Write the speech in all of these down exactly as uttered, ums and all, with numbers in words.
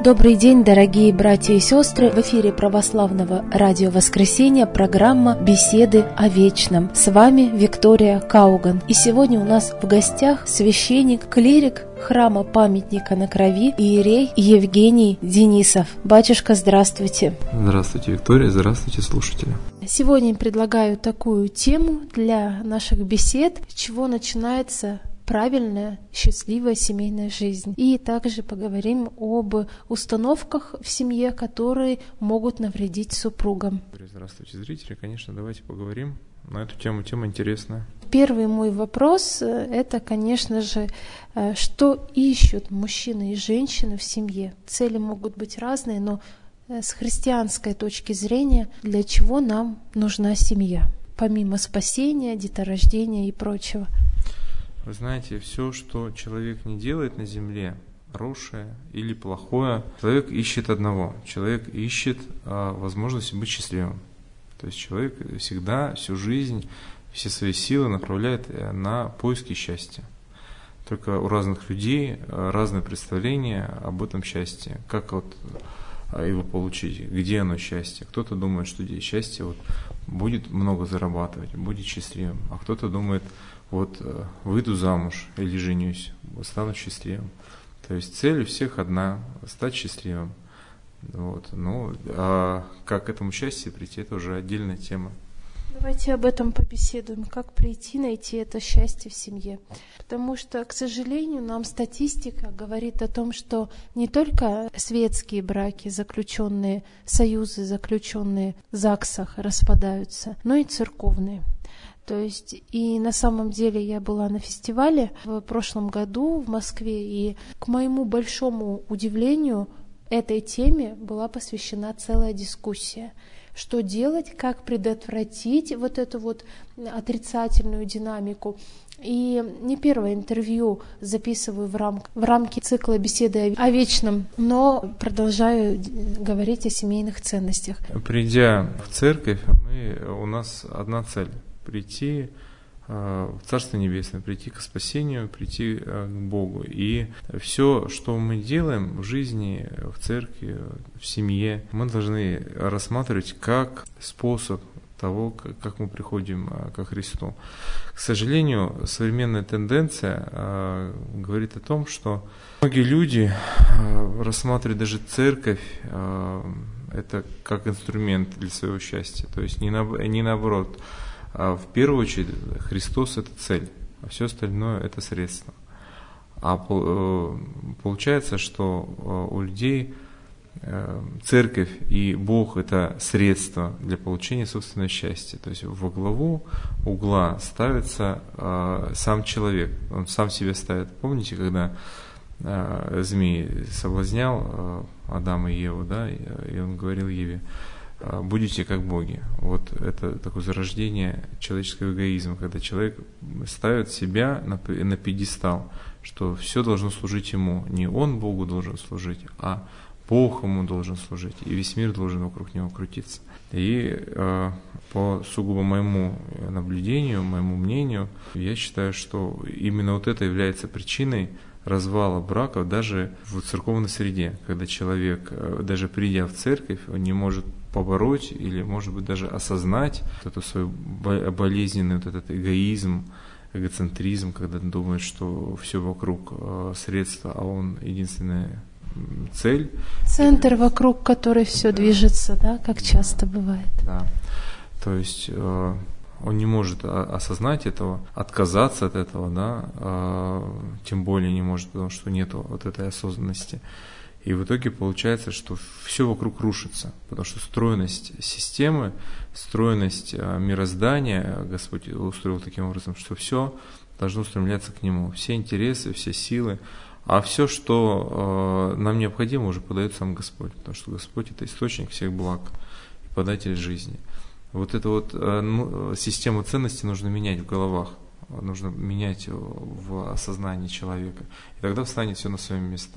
Добрый день, дорогие братья и сестры! В эфире Православного радио Воскресенья программа «Беседы о вечном». С вами Виктория Кауган. И сегодня у нас в гостях священник, клирик храма Памятника на Крови, иерей Евгений Денисов. Батюшка, здравствуйте! Здравствуйте, Виктория, здравствуйте, слушатели! Сегодня предлагаю такую тему для наших бесед, с чего начинается правильная, счастливая семейная жизнь. И также поговорим об установках в семье, которые могут навредить супругам. Здравствуйте, зрители. Конечно, давайте поговорим на эту тему. Тема интересная. Первый мой вопрос — это, конечно же, что ищут мужчины и женщины в семье. Цели могут быть разные, но с христианской точки зрения, для чего нам нужна семья, помимо спасения, деторождения и прочего? Вы знаете, все, что человек не делает на земле, хорошее или плохое, человек ищет одного. Человек ищет а, возможность быть счастливым. То есть человек всегда, всю жизнь, все свои силы направляет на поиски счастья. Только у разных людей разные представления об этом счастье. Как вот его получить, где оно счастье. Кто-то думает, что счастье вот, будет много зарабатывать, будет счастливым. А кто-то думает, вот выйду замуж или женюсь, стану счастливым. То есть цель у всех одна – стать счастливым. Вот. Ну, а как к этому счастью прийти, это уже отдельная тема. Давайте об этом побеседуем. Как прийти, найти это счастье в семье? Потому что, к сожалению, нам статистика говорит о том, что не только светские браки, заключенные, союзы, заключенные в ЗАГСах, распадаются, но и церковные. То есть, и на самом деле я была на фестивале в прошлом году в Москве, и к моему большому удивлению этой теме была посвящена целая дискуссия. Что делать, как предотвратить вот эту вот отрицательную динамику. И не первое интервью записываю в, рам- в рамки цикла беседы о вечном, но продолжаю говорить о семейных ценностях. Придя в церковь, мы, у нас одна цель – прийти в Царство Небесное, прийти к спасению, прийти к Богу. И все, что мы делаем в жизни, в церкви, в семье, мы должны рассматривать как способ того, как мы приходим ко Христу. К сожалению, современная тенденция говорит о том, что многие люди рассматривают даже церковь это как инструмент для своего счастья. То есть не, на, не наоборот. А в первую очередь Христос – это цель, а все остальное – это средство. А получается, что у людей церковь и Бог – это средство для получения собственного счастья. То есть во главу угла ставится сам человек, он сам себя ставит. Помните, когда змей соблазнял Адама и Еву, да, и он говорил Еве: будете как боги. Вот это такое зарождение человеческого эгоизма, когда человек ставит себя на, на пьедестал, что все должно служить ему. Не он Богу должен служить, а Бог ему должен служить, и весь мир должен вокруг него крутиться. И э, по сугубо моему наблюдению, моему мнению, я считаю, что именно вот это является причиной развала браков даже в церковной среде, когда человек, даже придя в церковь, он не может побороть или, может быть, даже осознать вот эту свою болезненный вот этот эгоизм, эгоцентризм, когда он думает, что все вокруг средства, а он единственная цель. Центр, вокруг которой все движется, да, как часто бывает. Да, то есть он не может осознать этого, отказаться от этого, да, тем более не может, потому что нет вот этой осознанности. И в итоге получается, что все вокруг рушится, потому что стройность системы, стройность мироздания Господь устроил таким образом, что все должно устремляться к Нему, все интересы, все силы, а все, что нам необходимо, уже подает сам Господь, потому что Господь – это источник всех благ и податель жизни. Вот эту вот ну, систему ценностей нужно менять в головах, нужно менять в осознании человека, и тогда встанет все на свои места.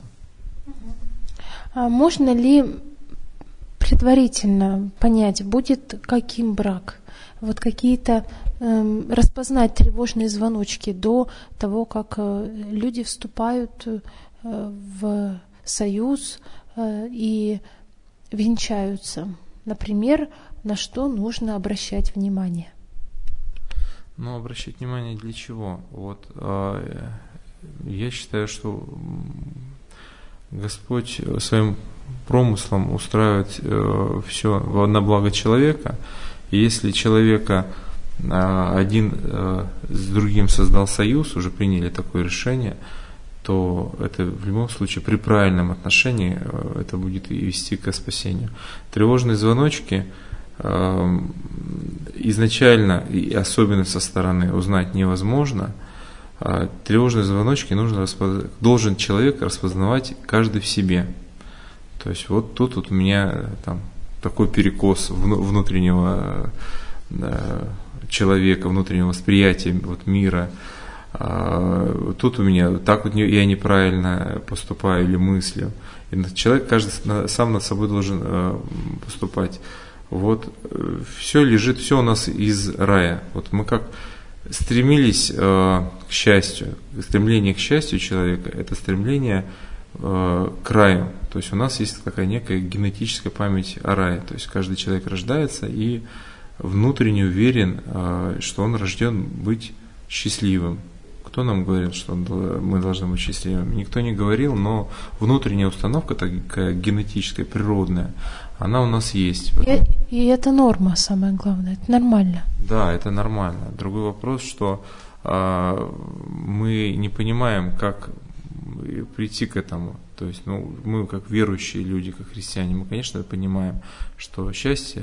А можно ли предварительно понять, будет каким брак? Вот какие-то э, распознать тревожные звоночки до того, как э, люди вступают э, в союз, и венчаются. Например, на что нужно обращать внимание? Ну, обращать внимание для чего? Вот э, я считаю, что Господь своим промыслом устраивает э, все на благо человека. И если человека э, один э, с другим создал союз, уже приняли такое решение, то это в любом случае при правильном отношении э, это будет и вести к спасению. Тревожные звоночки э, изначально, и особенно со стороны, узнать невозможно. Э, тревожные звоночки нужно распознавать, должен человек распознавать каждый в себе. То есть вот тут вот у меня там такой перекос внутреннего э, человека, внутреннего восприятия вот, мира. А, тут у меня так вот я неправильно поступаю или мыслю. И человек каждый сам над собой должен э, поступать. Вот все лежит, все у нас из рая. Вот мы как стремились э, к счастью, стремление к счастью человека – это стремление э, к раю. То есть у нас есть такая некая генетическая память о рае. То есть каждый человек рождается и внутренне уверен, э, что он рожден быть счастливым. Кто нам говорил, что мы должны быть счастливыми? Никто не говорил, но внутренняя установка такая генетическая, природная, она у нас есть. И, и это норма, самое главное, это нормально. Да, это нормально. Другой вопрос, что а, мы не понимаем, как прийти к этому. То есть, ну, мы как верующие люди, как христиане, мы, конечно, понимаем, что счастье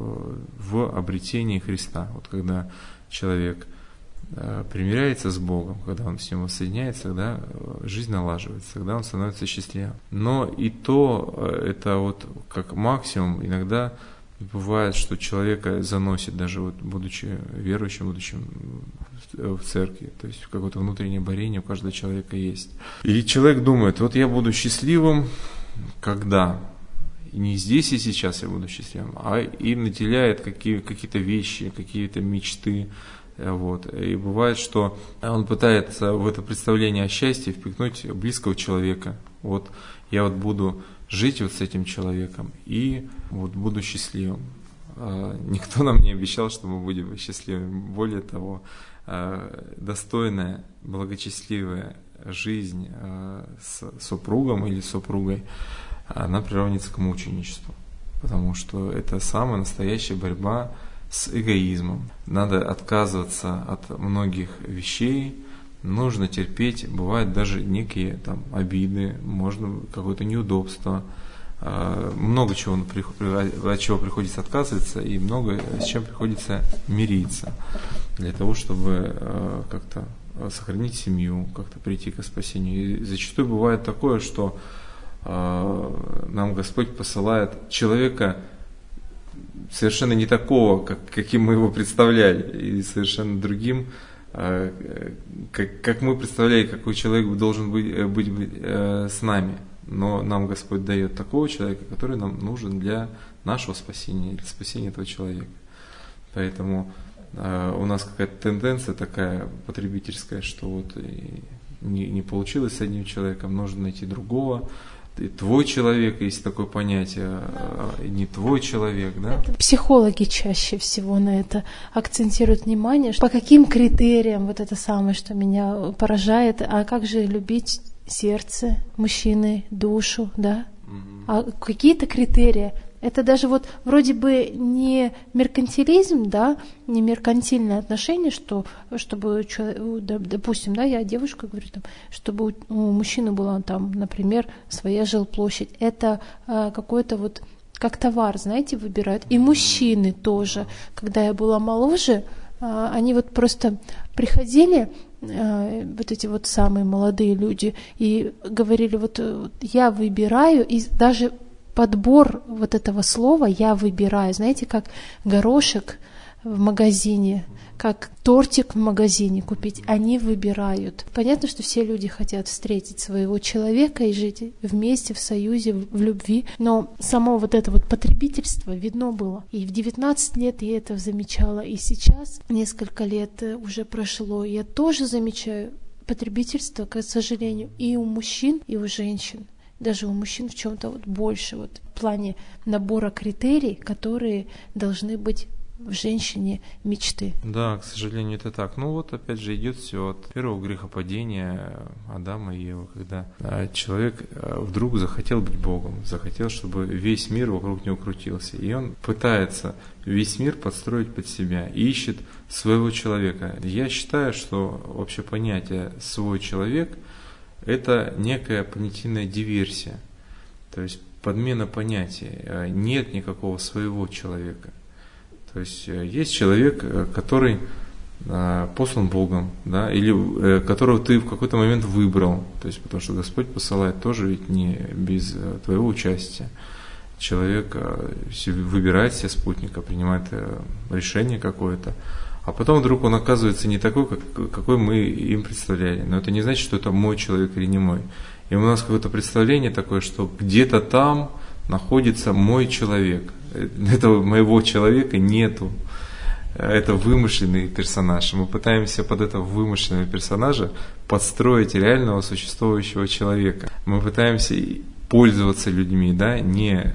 в обретении Христа. Вот когда человек примиряется с Богом, когда он с Ним воссоединяется, тогда жизнь налаживается, тогда он становится счастливым. Но и то, это вот как максимум, иногда бывает, что человека заносит, даже вот будучи верующим, будучи в церкви, то есть какое-то внутреннее борение у каждого человека есть. И человек думает, вот я буду счастливым, когда? И не здесь и сейчас я буду счастливым, а и наделяет какие, какие-то вещи, какие-то мечты. Вот. И бывает, что он пытается в это представление о счастье впихнуть близкого человека. Вот я вот буду жить вот с этим человеком и вот буду счастливым. Никто нам не обещал, что мы будем счастливыми. Более того, достойная, благочестивая жизнь с супругом или супругой, она приравнится к мученичеству. Потому что это самая настоящая борьба с эгоизмом. Надо отказываться от многих вещей, нужно терпеть, бывают даже некие там обиды, можно какое-то неудобство, много чего, от чего приходится отказываться и много с чем приходится мириться для того, чтобы как-то сохранить семью, как-то прийти к спасению. И зачастую бывает такое, что нам Господь посылает человека совершенно не такого, как, каким мы его представляли, и совершенно другим, э, как, как мы представляли, какой человек должен быть, быть э, с нами. Но нам Господь дает такого человека, который нам нужен для нашего спасения, для спасения этого человека. Поэтому э, у нас какая-то тенденция такая потребительская, что вот не, не получилось с одним человеком, нужно найти другого. И твой человек, есть такое понятие, а не твой человек, да? Психологи чаще всего на это акцентируют внимание, по каким критериям, вот это самое, что меня поражает, а как же любить сердце мужчины, душу, да? Mm-hmm. А какие-то критерии. Это даже вот вроде бы не меркантилизм, да, не меркантильное отношение, что, чтобы, допустим, да, я девушка говорю, там, чтобы у мужчины была там, например, своя жилплощадь. Это а, какой-то вот, как товар, знаете, выбирают. И мужчины тоже. Когда я была моложе, а, они вот просто приходили, а, вот эти вот самые молодые люди, и говорили, вот я выбираю, и даже подбор вот этого слова «я выбираю», знаете, как горошек в магазине, как тортик в магазине купить, они выбирают. Понятно, что все люди хотят встретить своего человека и жить вместе, в союзе, в любви, но само вот это вот потребительство видно было. И в девятнадцать лет я это замечала, и сейчас, несколько лет уже прошло, я тоже замечаю потребительство, к сожалению, и у мужчин, и у женщин. даже у мужчин в чем-то вот больше, вот в плане набора критерий, которые должны быть в женщине мечты. Да, к сожалению, это так. Ну вот, опять же, идет все от первого грехопадения Адама и Евы, когда человек вдруг захотел быть Богом, захотел, чтобы весь мир вокруг него крутился. И он пытается весь мир подстроить под себя, и ищет своего человека. Я считаю, что вообще понятие «свой человек» — это некая понятийная диверсия, то есть подмена понятий. Нет никакого своего человека. То есть есть человек, который послан Богом, да, или которого ты в какой-то момент выбрал, то есть потому что Господь посылает тоже ведь не без твоего участия. Человек выбирает себе спутника, принимает решение какое-то, а потом вдруг он оказывается не такой, как, какой мы им представляли. Но это не значит, что это мой человек или не мой. И у нас какое-то представление такое, что где-то там находится мой человек. Этого моего человека нету. Это вымышленный персонаж. Мы пытаемся под этого вымышленного персонажа подстроить реального существующего человека. Мы пытаемся пользоваться людьми, да, не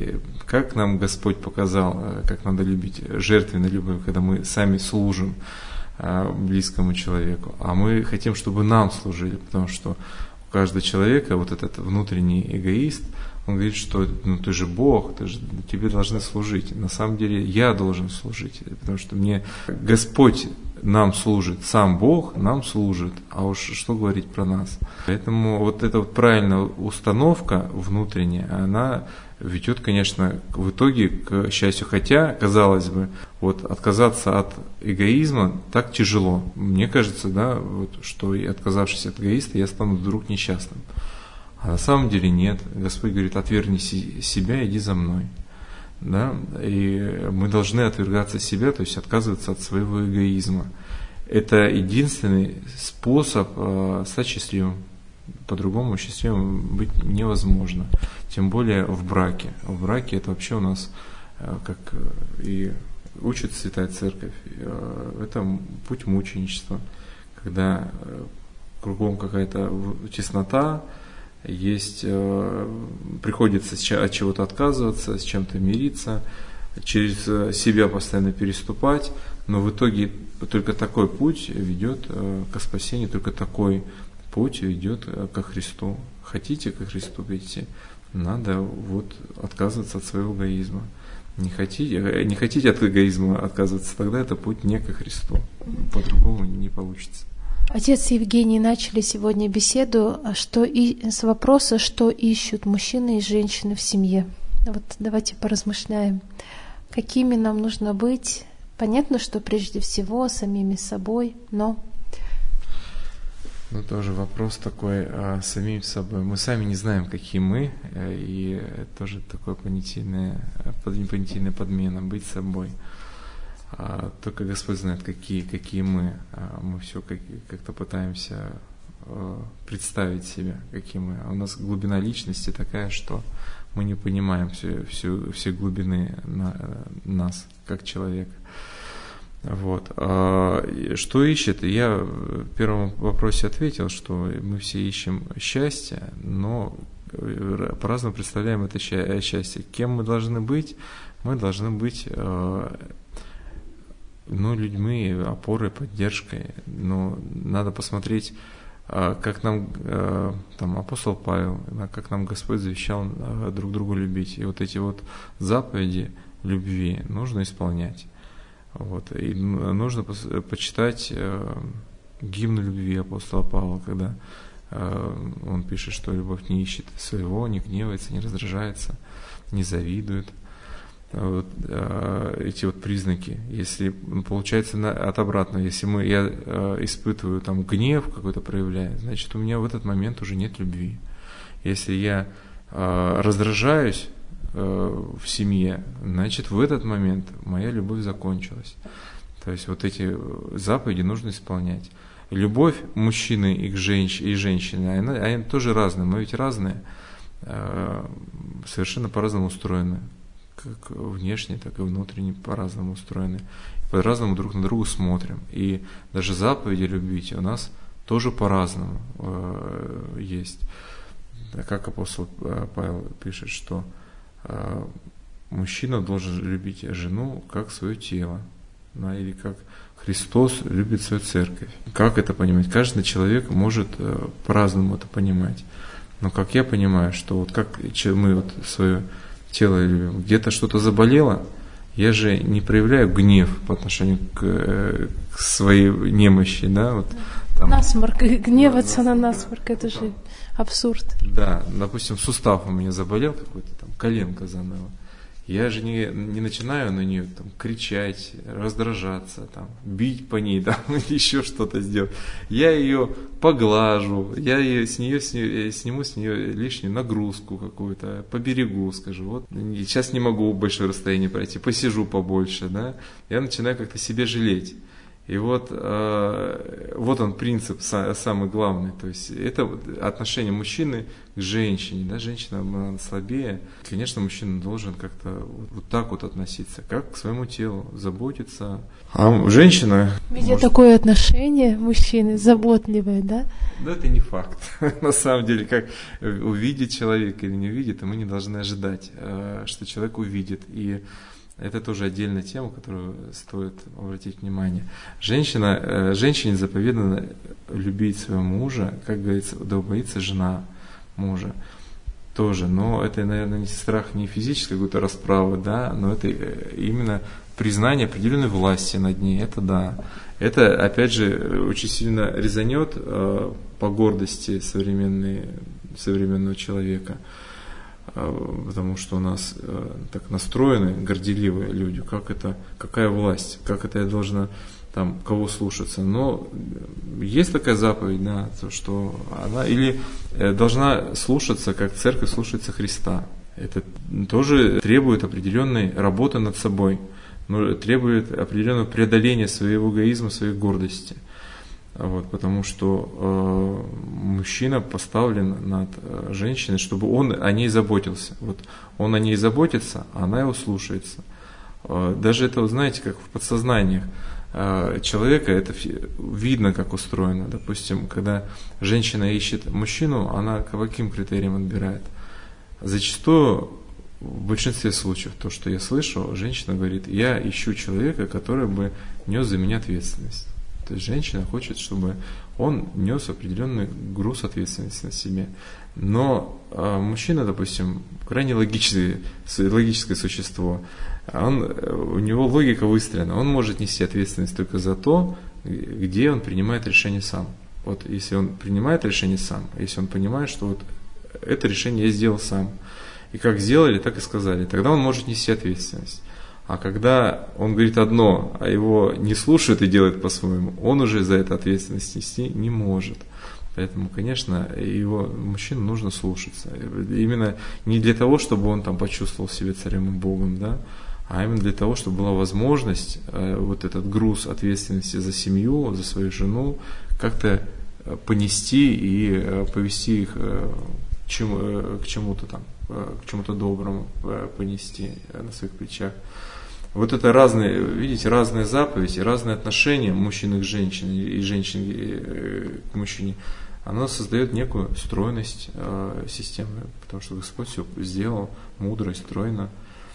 как нам Господь показал, как надо любить, жертвенной любовью, когда мы сами служим близкому человеку, а мы хотим, чтобы нам служили, потому что у каждого человека вот этот внутренний эгоист, он говорит, что ну ты же Бог, ты же, тебе должны служить. На самом деле я должен служить, потому что мне Господь нам служит, сам Бог нам служит, а уж что говорить про нас. Поэтому вот эта вот правильная установка внутренняя, она ведет, конечно, в итоге к счастью. Хотя, казалось бы, вот отказаться от эгоизма так тяжело. Мне кажется, да, вот, что и отказавшись от эгоиста, я стану вдруг несчастным. А на самом деле нет. Господь говорит: отвергни себя, иди за мной. Да? И мы должны отвергаться себя, то есть отказываться от своего эгоизма. Это единственный способ э, стать счастливым. По-другому счастливым быть невозможно. Тем более в браке. В браке это вообще у нас, э, как и учит Святая Церковь, э, это путь мученичества. Когда э, кругом какая-то теснота, есть, э, приходится от чего-то отказываться, с чем-то мириться, через себя постоянно переступать, но в итоге только такой путь ведет э, к спасению, только такой путь ведет э, ко Христу. Хотите ко Христу прийти, надо вот отказываться от своего эгоизма. Не хотите, не хотите от эгоизма отказываться, тогда это путь не ко Христу, по-другому не получится. Отец Евгений, начали сегодня беседу что и, с вопроса, что ищут мужчины и женщины в семье. Вот давайте поразмышляем, какими нам нужно быть. Понятно, что прежде всего самими собой, но... Ну, тоже вопрос такой а, самим собой. Мы сами не знаем, какие мы, и это тоже такое понятийная, понятийная подмена, быть собой. А, только Господь знает, какие, какие мы. А мы все как, как-то пытаемся а, представить себя, какие мы. А у нас глубина личности такая, что мы не понимаем всю, всю, все глубины на, нас, как человека. Вот. А, что ищет? Я в первом вопросе ответил, что мы все ищем счастье, но по-разному представляем это счастье. Кем мы должны быть? Мы должны быть... Ну, людьми, опорой, поддержкой. Но надо посмотреть, как нам там, апостол Павел, как нам Господь завещал друг друга любить. И вот эти вот заповеди любви нужно исполнять. Вот. И нужно почитать гимн любви апостола Павла, когда он пишет, что любовь не ищет своего, не гневается, не раздражается, не завидует. Вот, э, эти вот признаки, если получается на, от обратного, если мы, я э, испытываю там гнев какой-то проявляю, значит у меня в этот момент уже нет любви. Если я э, раздражаюсь э, в семье, значит в этот момент моя любовь закончилась. То есть вот эти заповеди нужно исполнять. Любовь мужчины и, к женщ, и женщины, она, они тоже разные, мы ведь разные, э, совершенно по-разному устроены. Как внешне, так и внутренне по-разному устроены. По-разному друг на друга смотрим. И даже заповеди любить у нас тоже по-разному э, есть. как апостол Павел пишет, что мужчина должен любить жену как свое тело, да, или как Христос любит свою церковь. Как это понимать? Каждый человек может по-разному это понимать. Но как я понимаю, что вот как мы вот свое тело любим, где-то что-то заболело, я же не проявляю гнев по отношению к, к своей немощи, да, вот. Там, насморк, гневаться да, на насморк, это же абсурд. Да, допустим, сустав у меня заболел какой-то, там, коленка заныла. Я же не, не начинаю на нее там, кричать, раздражаться, там, бить по ней, там, еще что-то сделать. Я ее поглажу, я ее, с нее, с нее, сниму с нее лишнюю нагрузку какую-то, поберегу, скажу, вот сейчас не могу большое расстояние пройти, посижу побольше, да. Я начинаю как-то себе жалеть. И вот, э, вот он принцип самый главный, то есть это отношение мужчины к женщине, да, женщина она слабее, конечно, мужчина должен как-то вот, вот так вот относиться, как к своему телу, заботиться, а женщина... Видя может... такое отношение мужчины, заботливое, да? Да, это не факт, на самом деле, как увидит человек или не увидит, мы не должны ожидать, что человек увидит, и это тоже отдельная тема, которую стоит обратить внимание. Женщина, женщине заповедано любить своего мужа, как говорится, да боится жена мужа тоже. Но это, наверное, не страх не физической какой-то расправы, да, но это именно признание определенной власти над ней. Это да. Это, опять же, очень сильно резанет по гордости современной, современного человека. Потому что у нас э, так настроены горделивые люди, как это, какая власть, как это я должна там кого слушаться. Но есть такая заповедь, да, то, что она или должна слушаться, как церковь слушается Христа. Это тоже требует определенной работы над собой, но требует определенного преодоления своего эгоизма, своей гордости. Вот, потому что э, мужчина поставлен над э, женщиной, чтобы он о ней заботился. Вот, он о ней заботится, а она его слушается. Э, даже это, вот, знаете, как в подсознаниях э, человека, это видно, как устроено. Допустим, когда женщина ищет мужчину, она по каким критериям отбирает? Зачастую, в большинстве случаев, то, что я слышу, женщина говорит, я ищу человека, который бы нес за меня ответственность. То есть женщина хочет, чтобы он нес определенный груз ответственности на себе. Но э, мужчина, допустим, крайне логичный, логическое существо, он, у него логика выстроена. Он может нести ответственность только за то, где он принимает решение сам. Вот если он принимает решение сам, если он понимает, что вот это решение я сделал сам, и как сделали, так и сказали, тогда он может нести ответственность. А когда он говорит одно, а его не слушают и делают по-своему, он уже за это ответственность нести не может. Поэтому, конечно, его мужчину нужно слушаться. Именно не для того, чтобы он там почувствовал себя царем и Богом, да, а именно для того, чтобы была возможность э, вот этот груз ответственности за семью, за свою жену как-то понести и э, повести их э, чем, э, к чему-то там, э, к чему-то доброму э, понести э, на своих плечах. Вот это разные, видите, разные заповеди, разные отношения мужчины к женщине и женщины к мужчине. Оно создает некую стройность э, системы, потому что Господь все сделал мудро и стройно.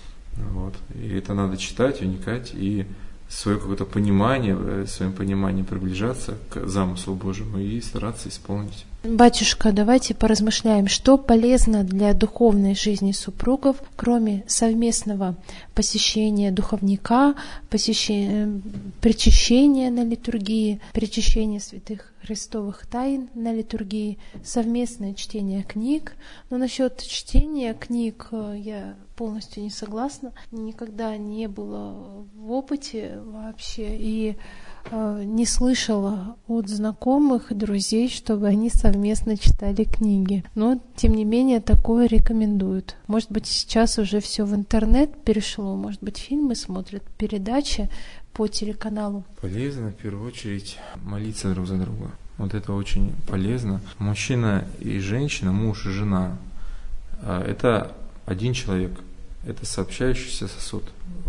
Вот. И это надо читать, вникать и свое какое-то понимание, своим пониманием приближаться к замыслу Божьему и стараться исполнить. Батюшка, давайте поразмышляем, что полезно для духовной жизни супругов, кроме совместного посещения духовника, посещения, причащения на литургии, причащения святых христовых тайн на литургии, совместное чтение книг. Но насчет чтения книг я полностью не согласна. Никогда не было в опыте вообще и не слышала от знакомых и друзей, чтобы они совместно читали книги. Но, тем не менее, такое рекомендуют. Может быть, сейчас уже все в интернет перешло, может быть, фильмы смотрят, передачи по телеканалу. Полезно, в первую очередь, молиться друг за друга. Вот это очень полезно. Мужчина и женщина, муж и жена – это один человек, это сообщающийся сосуд.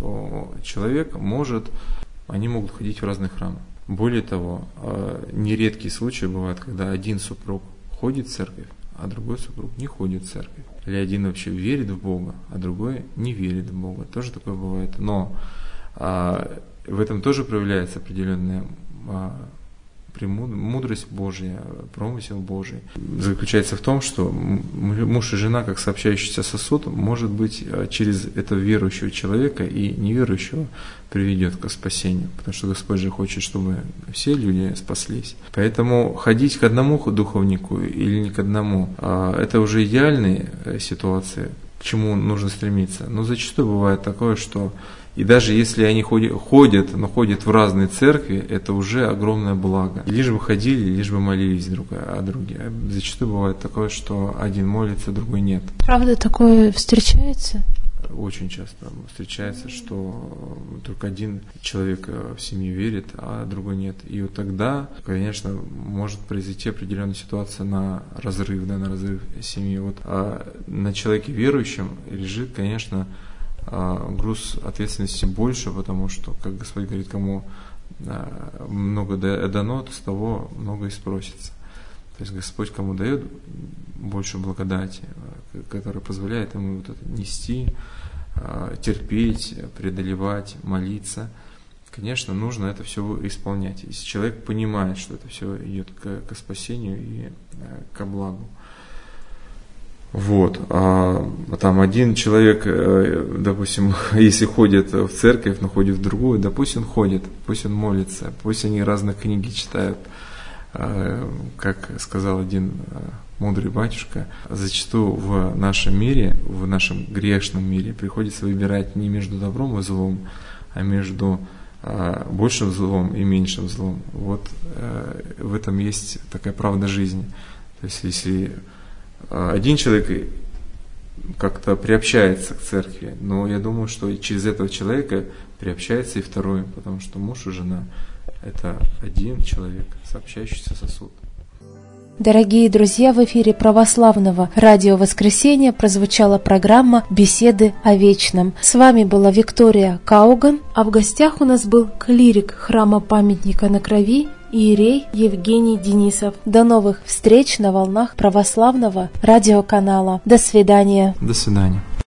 Человек может... Они могут ходить в разные храмы. Более того, нередкие случаи бывают, когда один супруг ходит в церковь, а другой супруг не ходит в церковь. Или один вообще верит в Бога, а другой не верит в Бога. Тоже такое бывает. Но а, в этом тоже проявляется определенная а, премудрость Божья, промысел Божий. Заключается в том, что муж и жена, как сообщающийся сосуд, может быть через этого верующего человека и неверующего приведет к спасению. Потому что Господь же хочет, чтобы все люди спаслись. Поэтому ходить к одному духовнику или не к одному, это уже идеальная ситуация, к чему нужно стремиться. Но зачастую бывает такое, что и даже если они ходят, ходят, но ходят в разные церкви, это уже огромное благо. И лишь бы ходили, лишь бы молились друг о друге. Зачастую бывает такое, что один молится, другой нет. Правда, такое встречается? Очень часто встречается, что только один человек в семье верит, а другой нет. И вот тогда, конечно, может произойти определенная ситуация на разрыв, да, на разрыв семьи. Вот, а на человеке верующем лежит, конечно, груз ответственности больше, потому что, как Господь говорит, кому много дано, то с того много и спросится. То есть Господь кому дает больше благодати, которая позволяет ему вот это нести, терпеть, преодолевать, молиться. Конечно, нужно это все исполнять. Если человек понимает, что это все идет к, к спасению и ко благу. Вот, а там один человек, допустим, если ходит в церковь, но ходит в другую, да пусть он ходит, пусть он молится, пусть они разные книги читают. Как сказал один мудрый батюшка, зачастую в нашем мире, в нашем грешном мире приходится выбирать не между добром и злом, а между большим злом и меньшим злом. Вот в этом есть такая правда жизни. То есть если один человек как-то приобщается к церкви, но я думаю, что через этого человека приобщается и второй, потому что муж и жена – это один человек, сообщающийся сосуд. Дорогие друзья, в эфире православного радио «Воскресенье» прозвучала программа «Беседы о вечном». С вами была Виктория Кауган, а в гостях у нас был клирик храма памятника на Крови иерей Евгений Денисов. До новых встреч на волнах православного радиоканала. До свидания. До свидания.